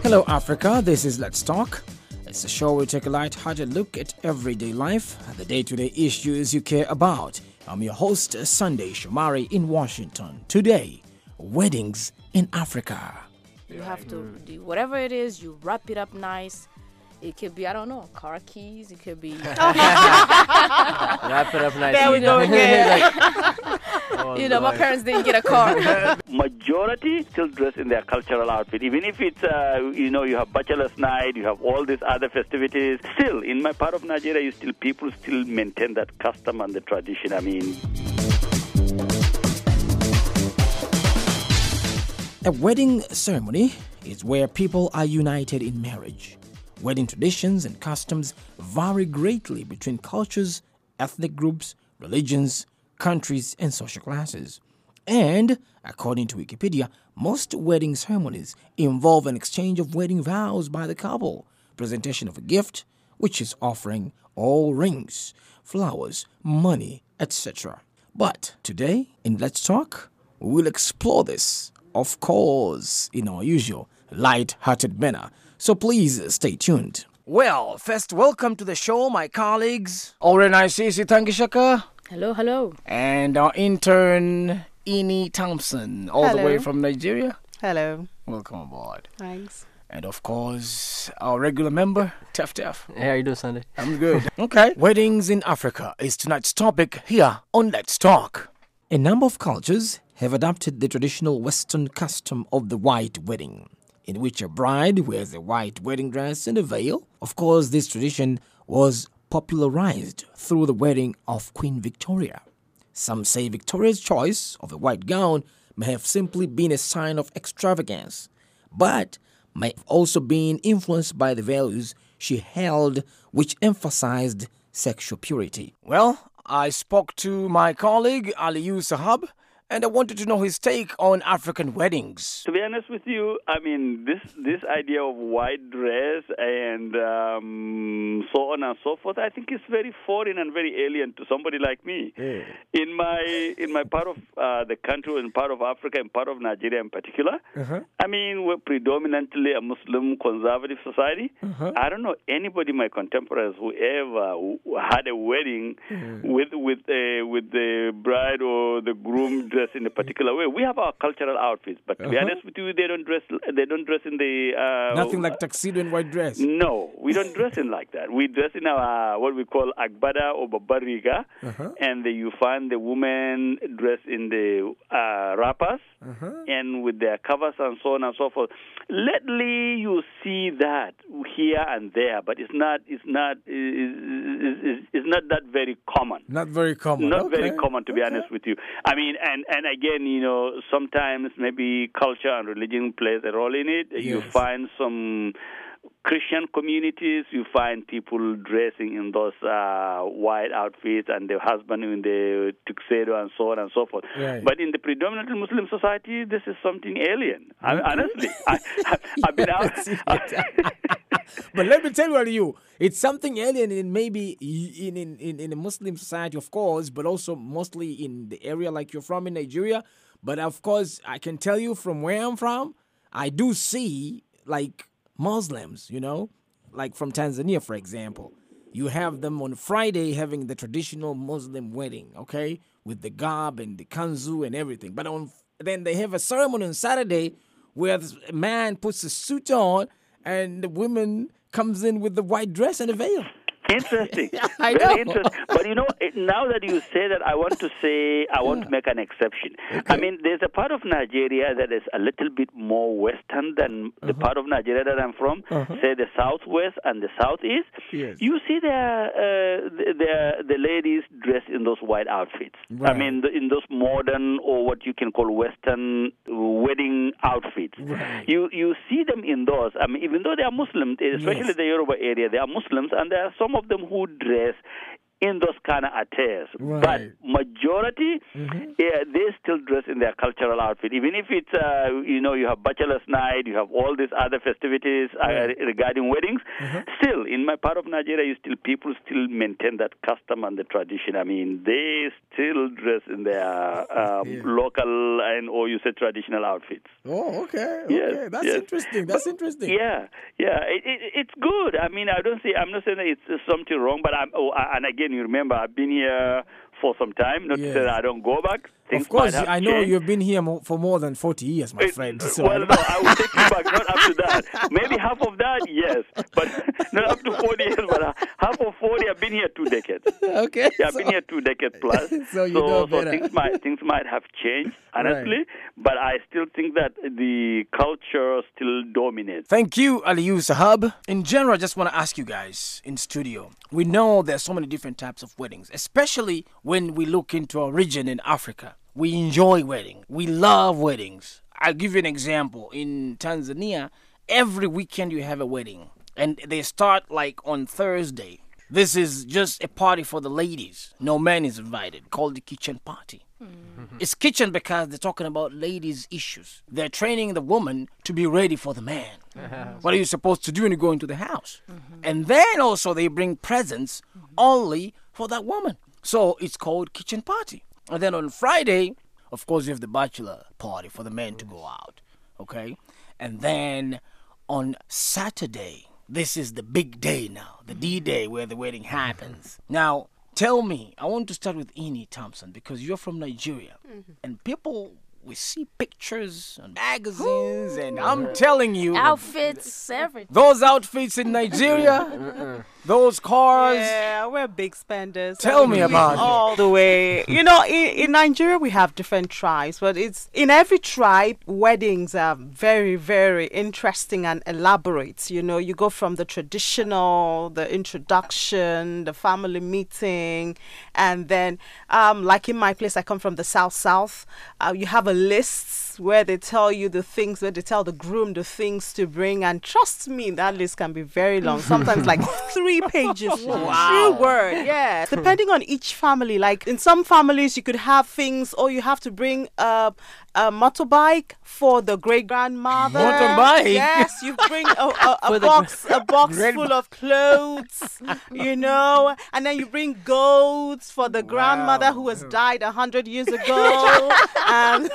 Hello, Africa. This is Let's Talk. It's a show where we take a light-hearted look at everyday life and the day-to-day issues you care about. I'm your host, Sunday Shomari in Washington. Today, weddings in Africa. You have to do whatever it is, you wrap it up nice. It could be, I don't know, car keys. It could be... Wrap it up nice. There we go again. My parents didn't get a car. Majority still dress in their cultural outfit. Even if it's, you have bachelor's night, you have all these other festivities. Still, in my part of Nigeria, people still maintain that custom and the tradition. A wedding ceremony is where people are united in marriage. Wedding traditions and customs vary greatly between cultures, ethnic groups, religions, countries, and social classes. And, according to Wikipedia, most wedding ceremonies involve an exchange of wedding vows by the couple, presentation of a gift, which is offering all rings, flowers, money, etc. But today, in Let's Talk, we will explore this, of course, in our usual light-hearted manner. So please stay tuned. Well, first, welcome to the show, my colleagues. Oren Isisi Tangishaka. Hello. And our intern, Ini Thompson, all the way from Nigeria. Hello. Welcome aboard. Thanks. And of course, our regular member, Tef. Hey, how you doing, Sunday? I'm good. Okay. Weddings in Africa is tonight's topic here on Let's Talk. A number of cultures have adopted the traditional Western custom of the white wedding, in which a bride wears a white wedding dress and a veil. Of course, this tradition was popularized through the wedding of Queen Victoria. Some say Victoria's choice of a white gown may have simply been a sign of extravagance, but may have also been influenced by the values she held, which emphasized sexual purity. Well, I spoke to my colleague, Aliyu Sahab, and I wanted to know his take on African weddings. To be honest with you, this idea of white dress and so on and so forth, I think is very foreign and very alien to somebody like me. Yeah. In my part of the country, and part of Africa, and part of Nigeria in particular, we're predominantly a Muslim conservative society. I don't know anybody, my contemporaries, who ever had a wedding with the bride or the groom dress in a particular way. We have our cultural outfits, but to be honest with you, they don't dress in the nothing like tuxedo and white dress. No, we don't dress in like that. We dress in our what we call agbada or babariga, and you find the women dress in the wrappers and with their covers and so on and so forth. Lately, you see that here and there, but it's not that very common. Not very common. Not very common, to be honest with you. And again, sometimes maybe culture and religion plays a role in it. Yes. You find some Christian communities, you find people dressing in those white outfits and the husband in the tuxedo and so on and so forth. Right. But in the predominantly Muslim society, this is something alien. Honestly, I've been out. But let me tell you, it's something alien in maybe in a Muslim society, of course, but also mostly in the area like you're from in Nigeria. But of course, I can tell you from where I'm from, I do see like Muslims, like from Tanzania, for example. You have them on Friday having the traditional Muslim wedding, okay, with the garb and the kanzu and everything. But then they have a ceremony on Saturday where a man puts a suit on and the woman comes in with the white dress and a veil. Interesting. I Very know. interesting. But now that you say that, I want to make an exception. Okay. There's a part of Nigeria that is a little bit more Western than the part of Nigeria that I'm from, say the Southwest and the Southeast. Yes. You see the ladies dressed in those white outfits. Right. In those modern or what you can call Western wedding outfits. Right. You see them in those. Even though they are Muslims, especially the Yoruba area, they are Muslims, and there are some of them who dress in those kind of attires. Right. But majority, they still dress in their cultural outfit. Even if it's, you have bachelor's night, you have all these other festivities regarding weddings, still, in my part of Nigeria, people still maintain that custom and the tradition. I mean, they still dress in their local or you say traditional outfits. Oh, okay. Yes, Okay. That's yes. interesting. That's interesting. Yeah. It's good. I mean, I'm not saying that it's something wrong, but and again, you remember, I've been here for some time. Not to say that I don't go back. Things Of course, might have I know changed. you've been here for more than 40 years, my friend. So Well, no, I will take you back, not up to that. Maybe half of that, yes, but not up to 40 years, but half of 40, I've been here 2 decades. okay. Yeah, I've been here 2 decades plus. So you know better. things might have changed, honestly, but I still think that the culture still dominates. Thank you, Aliyu Sahab. In general, I just want to ask you guys in studio. We know there's so many different types of weddings, especially when we look into our region in Africa. We enjoy weddings. We love weddings. I'll give you an example. In Tanzania, every weekend you have a wedding, and they start like on Thursday. This is just a party for the ladies. No man is invited, called the kitchen party. It's kitchen because they're talking about ladies' issues. They're training the woman to be ready for the man. What are you supposed to do when you go into the house? And then also they bring presents only for that woman. So it's called kitchen party. And then on Friday, of course, you have the bachelor party for the men to go out. Okay? And then on Saturday, this is the big day now, the D-Day where the wedding happens. Now, tell me, I want to start with Eni Thompson because you're from Nigeria. And people, we see pictures and magazines, and I'm telling you, Outfits, everything. those outfits in Nigeria, those cars. Yeah, we're big spenders. Tell me about it. All the way. You know, in Nigeria, we have different tribes, but it's in every tribe, weddings are very, very interesting and elaborate. You know, you go from the traditional, the introduction, the family meeting, and then, like in my place, I come from the South. You have a list where they tell you the things, where they tell the groom the things to bring, and trust me, that list can be very long, sometimes like 3 pages. True word, yeah. Depending on each family, like in some families you could have things, or you have to bring a motorbike for the great grandmother. Motorbike? Yes, you bring a box full of clothes, you know, and then you bring goats for the grandmother who has died 100 years ago. And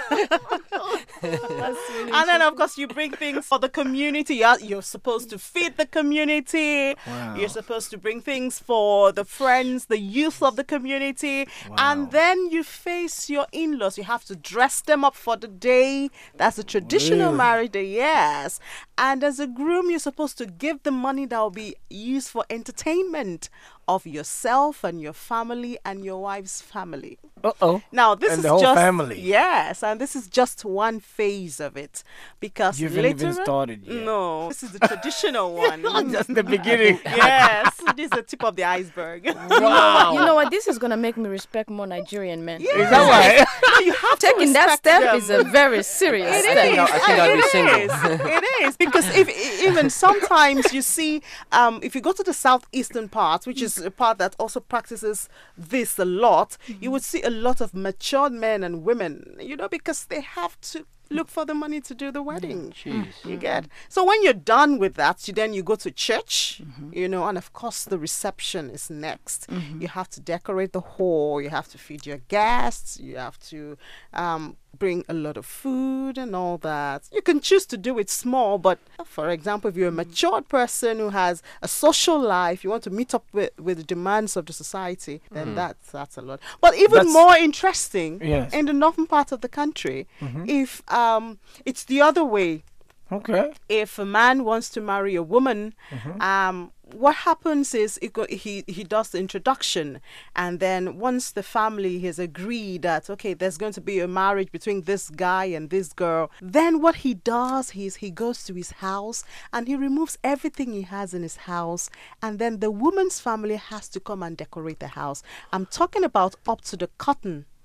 and then, of course, you bring things for the community. You're supposed to feed the community. Wow. You're supposed to bring things for the friends, the youth of the community. Wow. And then you face your in-laws. You have to dress them up for the day. That's a traditional Really? marriage day, yes. And as a groom, you're supposed to give the money that will be used for entertainment of yourself and your family and your wife's family. Uh-oh. Now, this And is the whole just family. Yes, and this is just one phase of it, because You haven't even later, started yet. no, this is the traditional one. Just the beginning. Yes, this is the tip of the iceberg. Wow. You know what? This is gonna make me respect more Nigerian men. Is that right? No, you have to Taking that respect step them. is a very serious It step. is. I think I'll be It single. is. It is, because even sometimes you see, if you go to the southeastern part, which is a part that also practices this a lot, you would see a lot of matured men and women, you know, because they have to look for the money to do the wedding. You get? So when you're done with that, then you go to church, you know, and of course the reception is next. You have to decorate the hall, you have to feed your guests, you have to bring a lot of food and all that. You can choose to do it small, but for example, if you're a matured person who has a social life, you want to meet up with the demands of the society, then that's a lot. But even That's- more interesting, Yes. in the northern part of the country, if it's the other way. Okay. If a man wants to marry a woman, what happens is he does the introduction, and then once the family has agreed that, okay, there's going to be a marriage between this guy and this girl, then what he does is he goes to his house and he removes everything he has in his house, and then the woman's family has to come and decorate the house. I'm talking about up to the curtain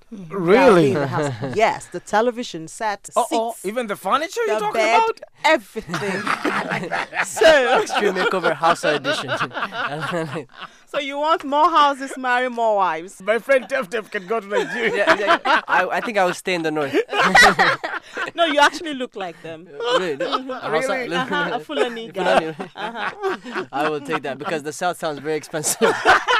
Really? The house. Yes, the television set, seats, Even the furniture you're the talking bed, about? everything. So, Extreme Makeover House Edition. so you want more houses, marry more wives. My friend Tef can go to Nigeria. I think I will stay in the north. No, you actually look like them. Really? A Fulani guy. I will take that because the south sounds very expensive.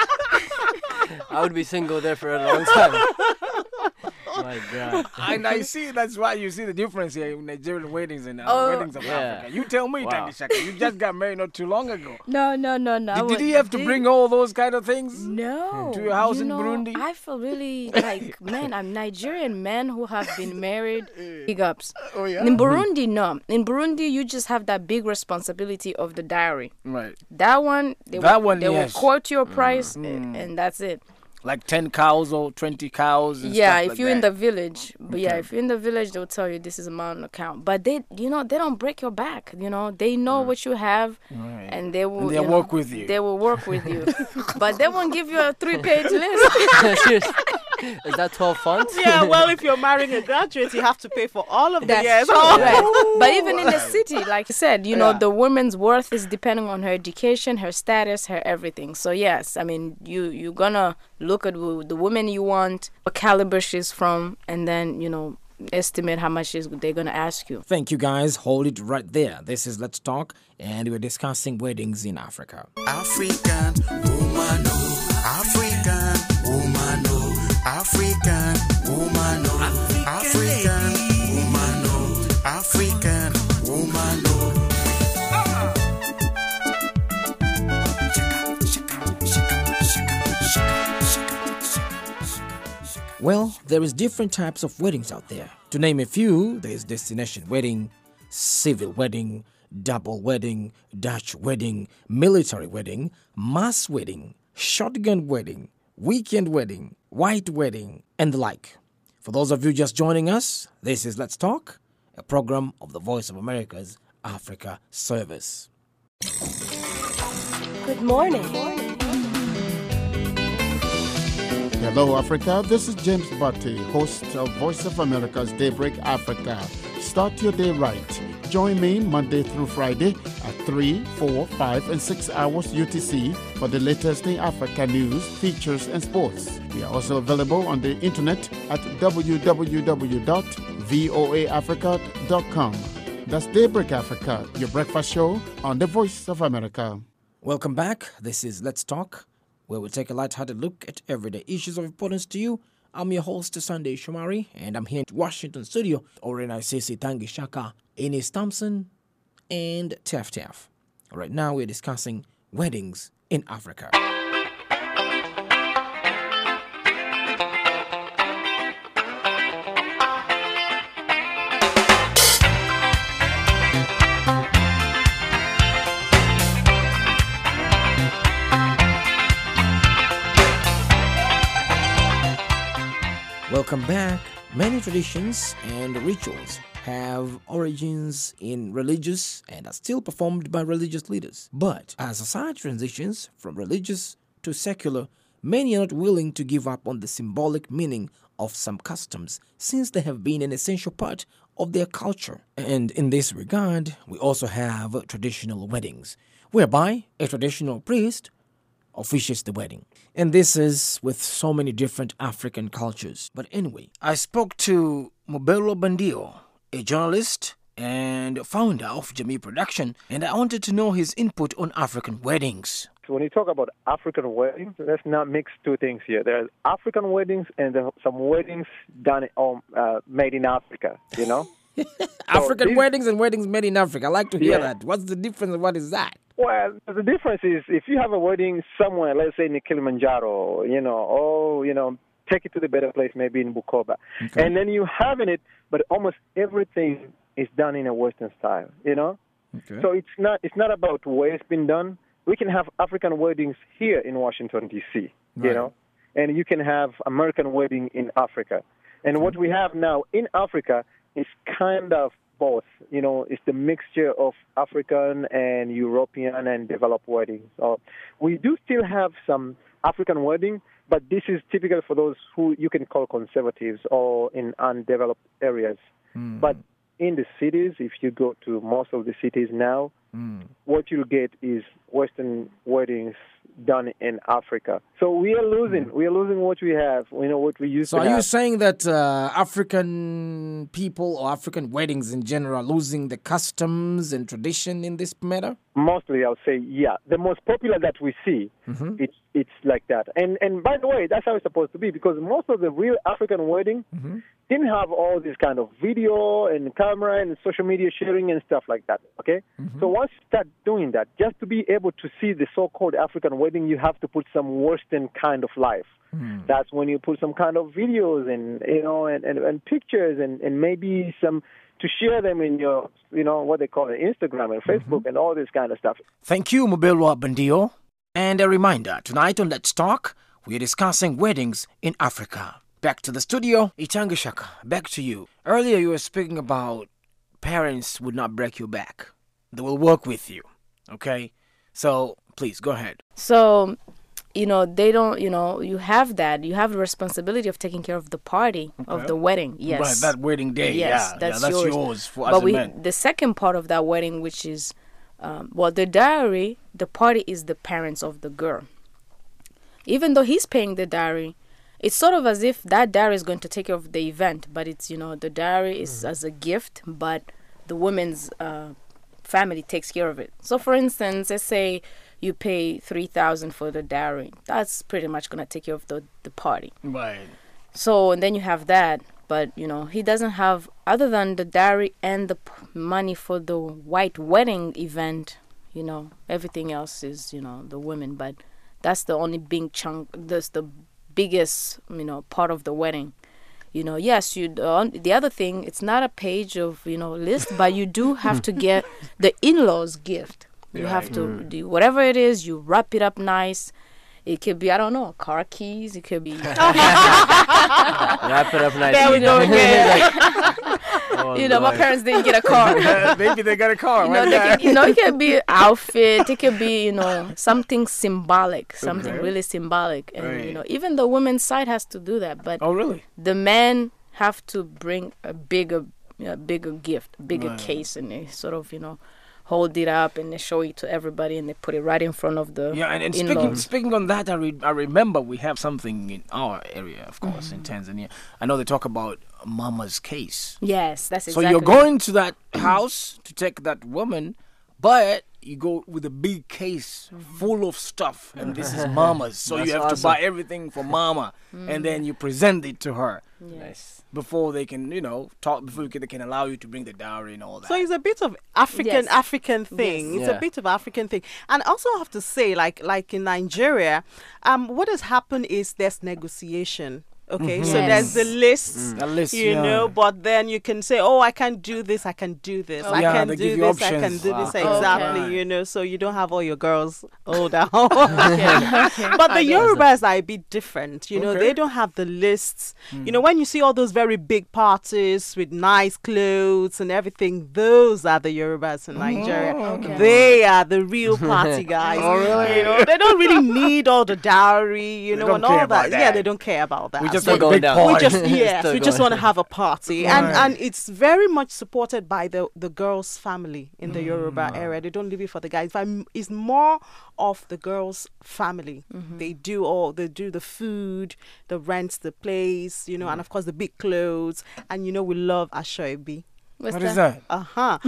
I would be single there for a long time. My God. And I see that's why you see the difference here in Nigerian weddings and weddings of Africa. You tell me, Tandy Shaka, you just got married not too long ago. No. Did he have to bring all those kind of things? No. To your house in Burundi? I feel really like, man, I'm Nigerian men who have been married. Big ups. Oh, yeah? In Burundi, no. In Burundi, you just have that big responsibility of the dowry. Right. That one, they will quote your price, and that's it. Like 10 cows or 20 cows and Yeah, stuff if like you're that. in the village. But Okay. if you're in the village, they'll tell you this is amount on account. But they don't break your back. They know what you have, Right. and they will. And they'll work with you. They will work with you, but they won't give you a 3-page list. Seriously? Is that 12 fonts? Yeah, well, if you're marrying a graduate, you have to pay for all of the That's years. true, right. But even in the city, like you said, the woman's worth is depending on her education, her status, her everything. So yes, I mean, you're gonna look at the woman you want, what caliber she's from, and then estimate how much they're gonna ask you. Thank you, guys. Hold it right there. This is Let's Talk, and we're discussing weddings in Africa. African woman, oh, African woman, oh, African woman, oh, African woman, oh, African woman, oh. Well, there is different types of weddings out there. To name a few, there is destination wedding, civil wedding, double wedding, Dutch wedding, military wedding, mass wedding, shotgun wedding, weekend wedding, white wedding, and the like. For those of you just joining us, this is Let's Talk, a program of the Voice of America's Africa Service. Good morning. Hello, Africa. This is James Butty, host of Voice of America's Daybreak Africa. Start your day right. Join me Monday through Friday at 3, 4, 5, and 6 hours UTC for the latest in Africa news, features, and sports. We are also available on the internet at www.voaafrica.com. That's Daybreak Africa, your breakfast show on the Voice of America. Welcome back. This is Let's Talk, where we take a light-hearted look at everyday issues of importance to you. I'm your host, Sunday Shomari, and I'm here in Washington studio. Oren Isisi Tangi Shaka, Enes Thompson, and Tef. Right now, we're discussing weddings in Africa. Welcome back. Many traditions and rituals have origins in religious and are still performed by religious leaders. But as society transitions from religious to secular, many are not willing to give up on the symbolic meaning of some customs since they have been an essential part of their culture. And in this regard, we also have traditional weddings, whereby a traditional priest officiates the wedding. And this is with so many different African cultures. But anyway, I spoke to Mobelo Bandio, a journalist and founder of Jamii Production, and I wanted to know his input on African weddings. So when you talk about African weddings, let's not mix two things here. There are African weddings and there are some weddings done made in Africa, African weddings and weddings made in Africa. I like to hear that. What's the difference? What is that? Well, the difference is if you have a wedding somewhere, let's say in Kilimanjaro, take it to the better place, maybe in Bukoba. Okay. And then you having it, but almost everything is done in a Western style, Okay. So it's not about where it's been done. We can have African weddings here in Washington, D.C., and you can have American wedding in Africa. And what we have now in Africa is kind of both. It's the mixture of African and European and developed weddings. So we do still have some African wedding, but this is typical for those who you can call conservatives or in undeveloped areas. But in the cities, if you go to most of the cities now, what you'll get is Western weddings done in Africa. So we are losing. We are losing what we have. What we used to have. So are you saying that African people or African weddings in general are losing the customs and tradition in this matter? Mostly, I'll say, yeah. The most popular that we see, it's like that. And by the way, that's how it's supposed to be, because most of the real African wedding didn't have all this kind of video and camera and social media sharing and stuff like that, okay? So once you start doing that, just to be able to see the so-called African wedding, you have to put some Western kind of life. That's when you put some kind of videos and, and pictures and maybe some to share them in your, what they call it, Instagram and Facebook and all this kind of stuff. Thank you, Mobelwa Bandio. And a reminder, tonight on Let's Talk, we are discussing weddings in Africa. Back to the studio, Itanga Shaka, back to you. Earlier you were speaking about parents would not break your back. They will work with you, okay? So, please, go ahead. So, they don't, you have that. You have the responsibility of taking care of the party, of the wedding. Yes. Right, that wedding day. Yes, that's yours for, but as a man. The second part of that wedding, which is, the dowry, the party is the parents of the girl. Even though he's paying the dowry, it's sort of as if that dowry is going to take care of the event, but it's, the dowry is as a gift, but the woman's family takes care of it. So, for instance, let's say you pay $3,000 for the dowry. That's pretty much going to take care of the party. Right. So, and then you have that, but, he doesn't have, other than the dowry and the money for the white wedding event, everything else is, the women. But that's the only big chunk, that's the biggest, part of the wedding. Yes, the other thing, it's not a page of, list, but you do have to get the in-laws gift. You have to do whatever it is, you wrap it up nice. It could be, I don't know, car keys. It could be... Wrap it up nice. There we go again. My parents didn't get a car. Maybe they got a car. It could be an outfit. It could be, something symbolic, something really symbolic. And, even the women's side has to do that. But oh, really? The men have to bring a bigger gift, bigger case, and they sort of, hold it up and they show it to everybody and they put it right in front of the and speaking on that, I remember we have something in our area, of course, in Tanzania. I know they talk about mama's case. Yes, that's exactly. So you're going to that house to take that woman, but you go with a big case full of stuff, and this is mama's. So you have to buy everything for mama, and then you present it to her. Yes. Before they can, talk, before they can allow you to bring the dowry and all that. So it's a bit of African thing. Yes. It's a bit of African thing. And also I have to say, like in Nigeria, what has happened is there's negotiation. Okay, so there's the list, but then you can say, oh, I can't do this, I can do this, I can do this, I can do this, exactly, so you don't have all your girls all down. But the Yorubas are a bit different, they don't have the lists. When you see all those very big parties with nice clothes and everything, those are the Yorubas in Nigeria. They are the real party guys. Oh, really? They don't really need all the dowry, and all that. Yeah, they don't care about that. We just want to have a party, and it's very much supported by the girl's family in the Yoruba area. They don't leave it for the guys. It's more of the girl's family. They do the food, the rent, the place, and of course the big clothes, and we love Ashoebi. What is that? Uh-huh.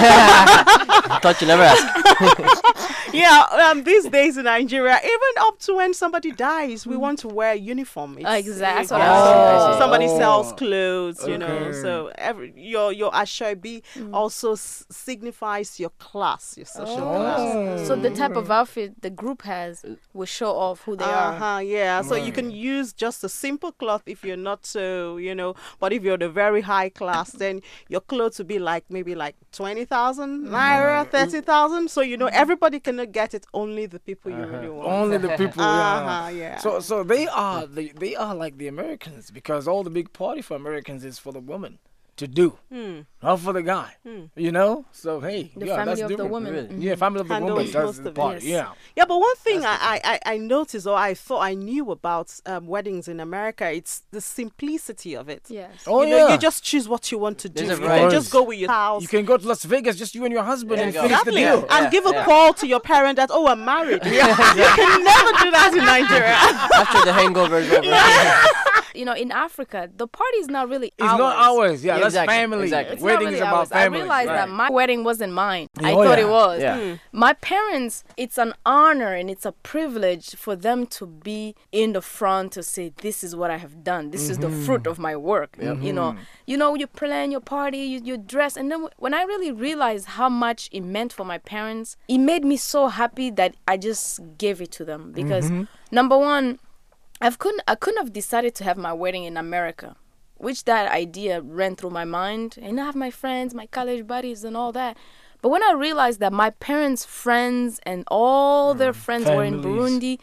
I thought you never asked. Yeah, these days in Nigeria, even up to when somebody dies, we want to wear a uniform. Exactly. Somebody sells clothes, so your Ashoebi also signifies your class, your social class. So the type of outfit the group has will show off who they are. Yeah, so you can use just a simple cloth if you're not so, but if you're the very high class, then your clothes would be maybe 20,000 naira, 30,000. So everybody cannot get it. Only the people you really want. Only the people. Yeah. So they are like the Americans, because all the big party for Americans is for the woman. to do, not for the guy. You know, so hey, The yeah, family that's of the different. woman. Really? Yeah, family of the Handles woman does most the of it. part. Yes. Yeah, Yeah, but one thing I noticed, or I thought I knew about weddings in America, it's the simplicity of it. Yes. oh you know, yeah. you just choose what you want to do. There's a You variety. can just go with your house. You can go to Las Vegas, just you and your husband, There and you go. finish the Exactly. deal. And Yeah, give a yeah. call to your parent that, oh, I'm married. You can never do that in Nigeria. After the hangover is over. You know, in Africa, the party is not really It's ours. not ours. Yeah, Yeah, that's exactly, family. exactly. It's not Weddings really about ours. family. I realized right. that my wedding wasn't mine. I Oh, thought yeah. it was. Yeah. My parents, it's an honor and it's a privilege for them to be in the front to say, this is what I have done. This is the fruit of my work. You know, you plan your party, you dress. And then when I really realized how much it meant for my parents, it made me so happy that I just gave it to them. Because number one, I couldn't have decided to have my wedding in America, which that idea ran through my mind. And I have my friends, my college buddies and all that. But when I realized that my parents' friends and all their friends were in Families. Burundi,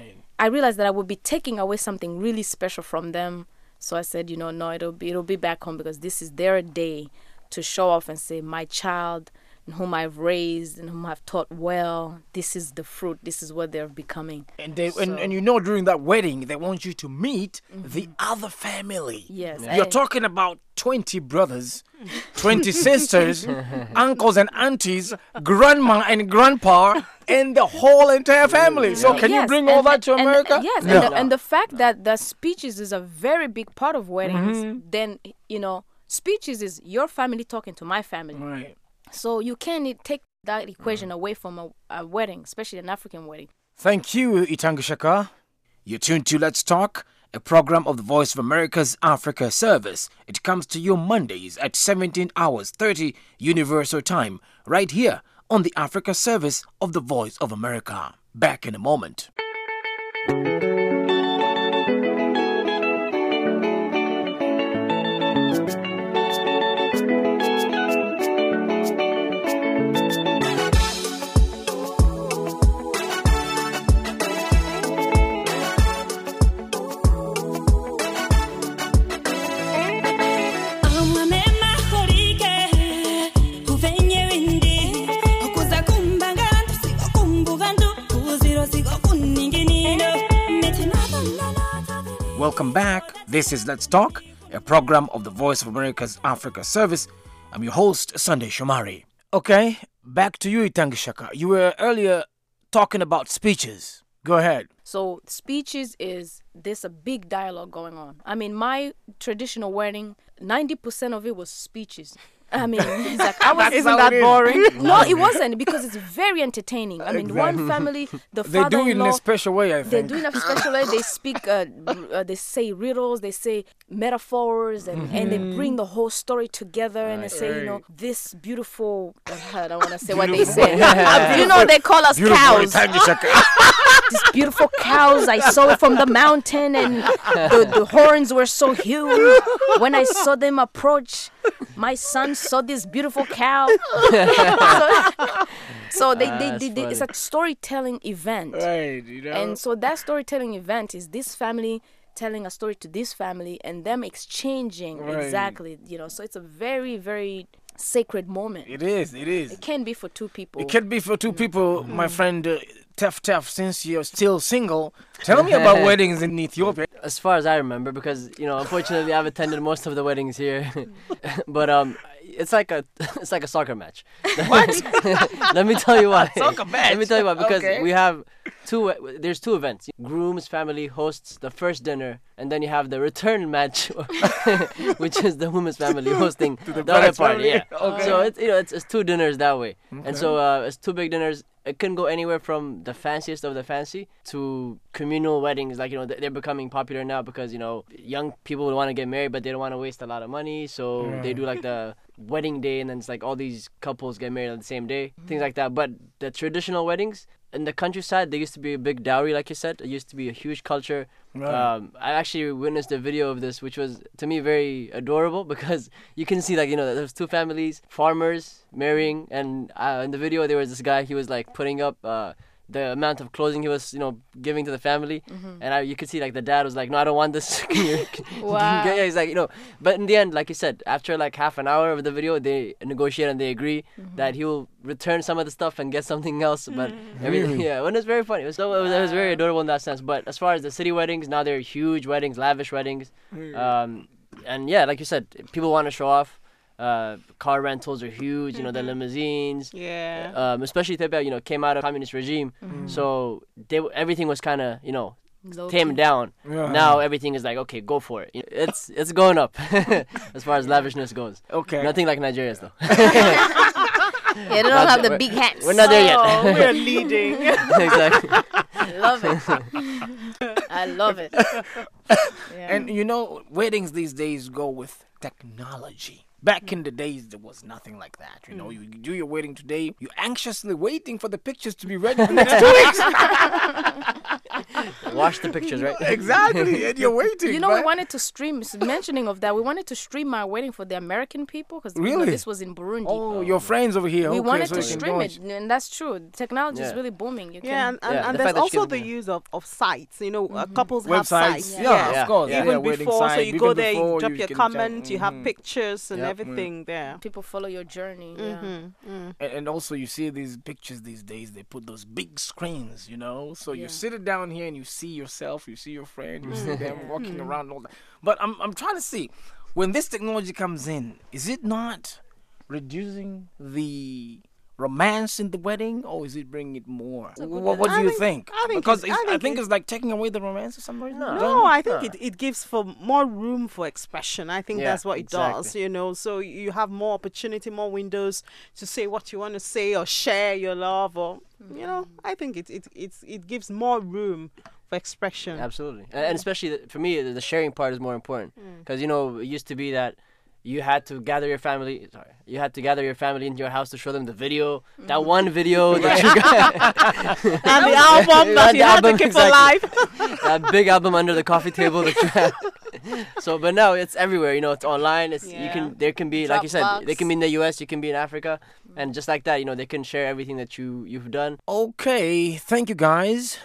I realized that I would be taking away something really special from them. So I said, no, it'll be back home, because this is their day to show off and say, my child, whom I've raised and whom I've taught well, this is the fruit. This is what they're becoming. And and you know, during that wedding, they want you to meet the other family. Yes. You're talking about 20 brothers, 20 sisters, uncles and aunties, grandma and grandpa, and the whole entire family. So can you Yes, bring all that to America? Yes, No. and the fact that the speeches is a very big part of weddings, then, speeches is your family talking to my family. Right. So you can't take that equation away from a wedding, especially an African wedding. Thank you, Itanga Shaka. You're tuned to Let's Talk, a program of the Voice of America's Africa Service. It comes to you Mondays at 17 hours 30 Universal Time, right here on the Africa Service of the Voice of America. Back in a moment. Welcome back. This is Let's Talk, a program of the Voice of America's Africa Service. I'm your host, Sunday Shomari. Okay, back to you, Itanga Shaka. You were earlier talking about speeches. Go ahead. So speeches there's a big dialogue going on. I mean, my traditional wedding, 90% of it was speeches. I mean, it's like, Isn't that boring? No, it wasn't, because it's very entertaining. I mean, one family, the They do it in father-in-law, a special way, I they think. do it in a special way. They speak, they say riddles, they say metaphors, and they bring the whole story together, and they say, this beautiful, I don't want to say what they say. They call us Beautiful, cows. Itanga Shaka. These beautiful cows, I saw it from the mountain, and the horns were so huge. When I saw them approach, my son saw this beautiful cow. So they it's a storytelling event. Right, And so that storytelling event is this family telling a story to this family and them exchanging exactly, so it's a very, very sacred moment. It is. It can be for two people. It can be for two people, my friend Tef, since you're still single. Tell me about weddings in Ethiopia. As far as I remember, because unfortunately I've attended most of the weddings here, but it's like a soccer match. What? Let me tell you why. Soccer match? Let me tell you why. Because Okay. we have there's two events. Groom's family hosts the first dinner, and then you have the return match, which is the woman's family hosting the other bride's party. family. Yeah. Okay. So it's two dinners that way, and so it's two big dinners. It can go anywhere from the fanciest of the fancy to communal weddings. Like, they're becoming popular now because, young people want to get married, but they don't want to waste a lot of money. So they do like the wedding day, and then it's like all these couples get married on the same day, things like that. But the traditional weddings in the countryside, there used to be a big dowry, like you said. It used to be a huge culture. Right. I actually witnessed a video of this, which was, to me, very adorable because you can see, there's two families, farmers marrying, and in the video there was this guy, he was like putting up the amount of clothing he was, giving to the family. And you could see, like, the dad was like, no, I don't want this. Wow. Yeah, he's like, But in the end, like you said, after like half an hour of the video, they negotiate and they agree that he will return some of the stuff and get something else. But everything, and it's very funny. It was very adorable in that sense. But as far as the city weddings, now they're huge weddings, lavish weddings. And yeah, like you said, people want to show off. Car rentals are huge, the limousines. Yeah. Especially Ethiopia, came out of communist regime, so everything was kind of, tamed down. Now everything is like, okay, go for it. It's going up as far as lavishness goes. Okay. Nothing like Nigeria's though. They don't have the big hats. We're not there yet. We're leading. Exactly. I love it. I love it. Yeah. And weddings these days go with technology. Back in the days, there was nothing like that. You do your wedding today, you're anxiously waiting for the pictures to be ready for the next 2 weeks. Watch the pictures, right? Exactly, and you're waiting. We wanted to stream, mentioning of that, we wanted to stream my wedding for the American people because this was in Burundi. Oh, your friends over here. We okay, wanted so to stream it, and that's true. Technology is really booming. And there's also the use of sites. Couples have sites. Yeah, of course. Even before, so you go there, you drop your can comment, you have pictures and everything there. People follow your journey. And also you see these pictures these days, they put those big screens, so you're sitting down here and you see yourself, you see your friend, you see them walking around and all that. But I'm trying to see, when this technology comes in, is it not reducing the romance in the wedding, or is it bringing it more? What do you think? I think it's like taking away the romance or something. No, I think it gives for more room for expression. I think that's what it does. So you have more opportunity, more windows to say what you want to say or share your love, or I think it gives more room for expression. Absolutely, and especially for me, the sharing part is more important because it used to be that you had to gather your family. You had to gather your family into your house to show them the video, that one video that you got, and the album that you had to keep alive. That big album under the coffee table that you had. So, but now it's everywhere. It's online. There can be, like you said, they can be in the U.S., you can be in Africa, and just like that, they can share everything that you've done. Okay, thank you guys.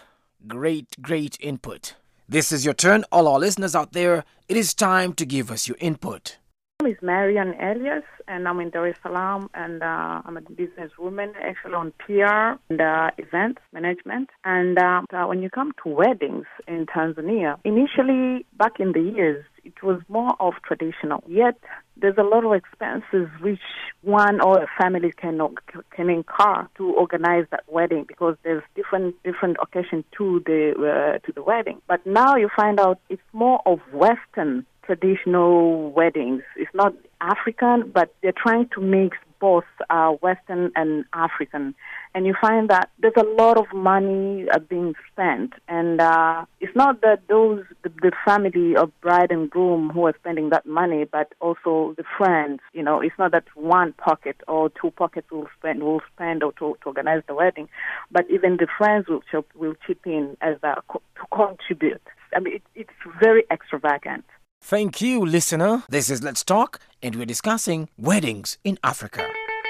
Great input. This is your turn, all our listeners out there. It is time to give us your input. My name is Marian Elias, and I'm in Dar es Salaam, and I'm a businesswoman, actually on PR and events management. And when you come to weddings in Tanzania, initially, back in the years, it was more of traditional. Yet, there's a lot of expenses which one or a family can incur to organize that wedding, because there's different occasion to the wedding. But now you find out it's more of Western traditional weddings. It's not African, but they're trying to mix both Western and African. And you find that there's a lot of money being spent. And it's not that the family of bride and groom who are spending that money, but also the friends. It's not that one pocket or two pockets will spend or to organize the wedding, but even the friends will chip in as to contribute. I mean, it's very extravagant. Thank you, listener. This is Let's Talk, and we're discussing weddings in Africa.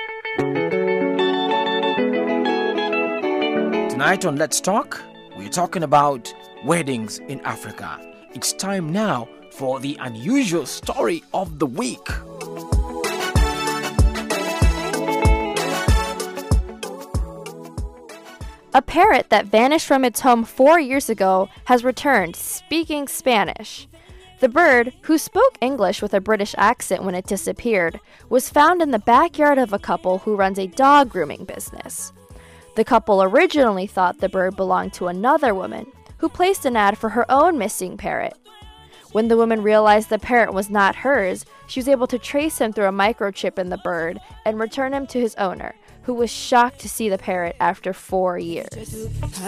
Tonight on Let's Talk, we're talking about weddings in Africa. It's time now for the unusual story of the week. A parrot that vanished from its home 4 years ago has returned, speaking Spanish. The bird, who spoke English with a British accent when it disappeared, was found in the backyard of a couple who runs a dog grooming business. The couple originally thought the bird belonged to another woman, who placed an ad for her own missing parrot. When the woman realized the parrot was not hers, she was able to trace him through a microchip in the bird and return him to his owner, who was shocked to see the parrot after 4 years.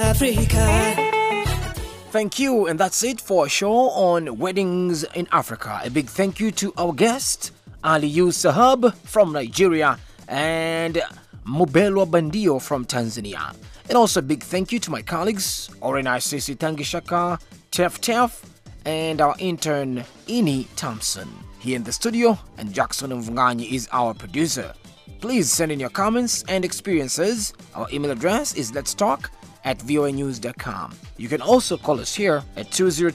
Thank you, and that's it for a show on weddings in Africa. A big thank you to our guest, Aliyu Sahab from Nigeria, and Mubelwa Bandio from Tanzania. And also a big thank you to my colleagues, Orena Sisi Tangishaka, Tef, and our intern, Ini Thompson, here in the studio, and Jackson Mvunganyi is our producer. Please send in your comments and experiences. Our email address is letstalk voanews.com. You can also call us here at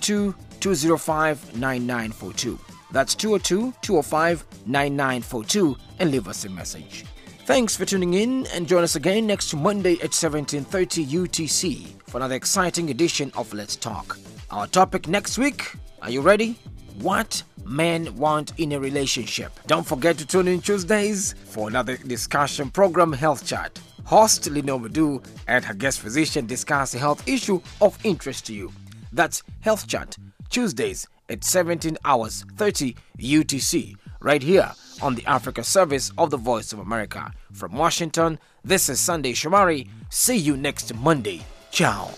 202-205-9942. That's 202-205-9942 and leave us a message. Thanks for tuning in, and join us again next Monday at 17:30 UTC for another exciting edition of Let's Talk. Our topic next week, are you ready? What men want in a relationship. Don't forget to tune in Tuesdays for another discussion program, Health Chat. Host Lino Madu and her guest physician discuss a health issue of interest to you. That's Health Chat, Tuesdays at 17:30 UTC, right here on the Africa Service of the Voice of America. From Washington, this is Sunday Shomari. See you next Monday. Ciao.